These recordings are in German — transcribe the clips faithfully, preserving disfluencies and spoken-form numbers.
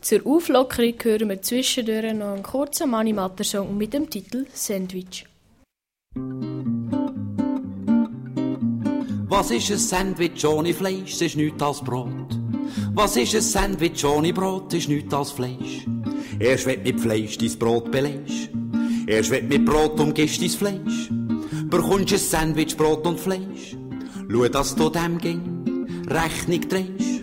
Zur Auflockerung hören wir zwischendurch noch einen kurzen Mani Matter Song mit dem Titel Sandwich. Was ist ein Sandwich ohne Fleisch? Das ist nichts als Brot. Was ist ein Sandwich ohne Brot? Das ist nichts als Fleisch. Erst wenn mit Fleisch dein Brot belegst, erst wenn mit Brot umgibst dein Fleisch, bekommst ein Sandwich, Brot und Fleisch. Schau, dass du dem ging Rechnung drehst.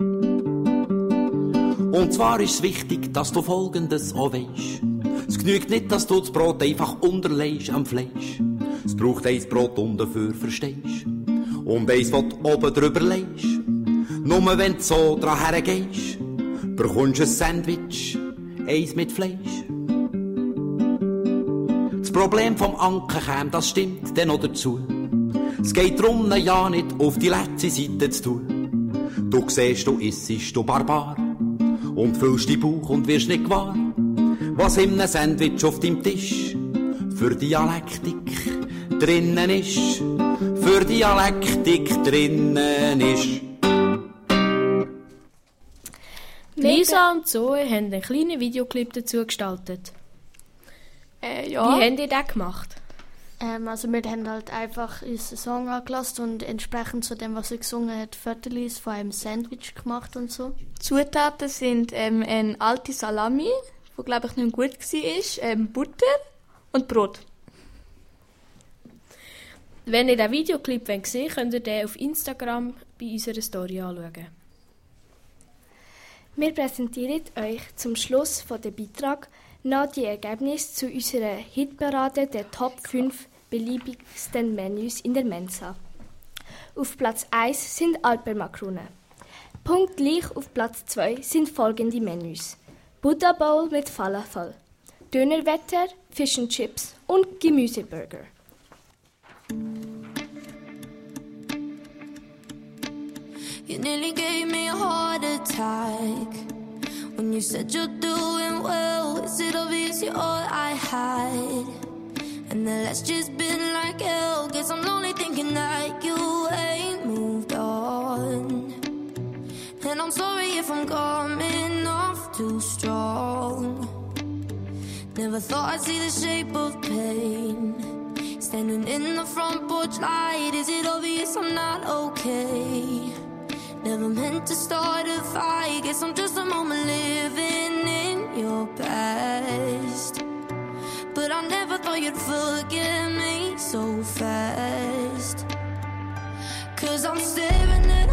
Und zwar ist es wichtig, dass du Folgendes auch weisst. Es genügt nicht, dass du das Brot einfach unterlegst am Fleisch. Es braucht eins Brot und dafür verstehst. Und eins, das du oben drüber legst. Nur wenn du so dran hergehst, bekommst du ein Sandwich, eins mit Fleisch. Das Problem vom Anken käme, das stimmt dann noch dazu. Es geht darum, ja nicht auf die letzte Seite zu tun. Du siehst, du issest, du Barbar, und füllst deinen Bauch und wirst nicht gewahr, was in einem Sandwich auf deinem Tisch für Dialektik drinnen ist. Für Dialektik drinnen ist. Lisa und Zoe haben einen kleinen Videoclip dazu gestaltet. Äh, ja. Wie habt ihr das gemacht? Ähm, also wir haben halt einfach unseren Song angelassen und entsprechend zu dem, was er gesungen hat, Fotos von einem Sandwich gemacht und so. Zutaten sind ähm, eine alte Salami, die glaube ich nicht gut war, ähm, Butter und Brot. Wenn ihr den Videoclip sehen wollt, könnt ihr den auf Instagram bei unserer Story anschauen. Wir präsentieren euch zum Schluss von dem Beitrag noch die Ergebnisse zu unserer Hitparade der Top fünf beliebigsten Menüs in der Mensa. Auf Platz eins sind Alpermakronen. Punktgleich auf Platz zwei sind folgende Menüs: Buddha Bowl mit Falafel, Dönerwetter, Fish and Chips und Gemüseburger. You nearly gave me a heart attack when you said you're doing well. Is it obvious you're all I had? And the last just been like hell. Guess I'm lonely thinking that you ain't moved on. And I'm sorry if I'm coming off too strong. Never thought I'd see the shape of pain standing in the front porch light. Is it obvious I'm not okay? Never meant to start a fight. Guess I'm just a moment living in your past. But I never thought you'd forgive me so fast. Cause I'm staring at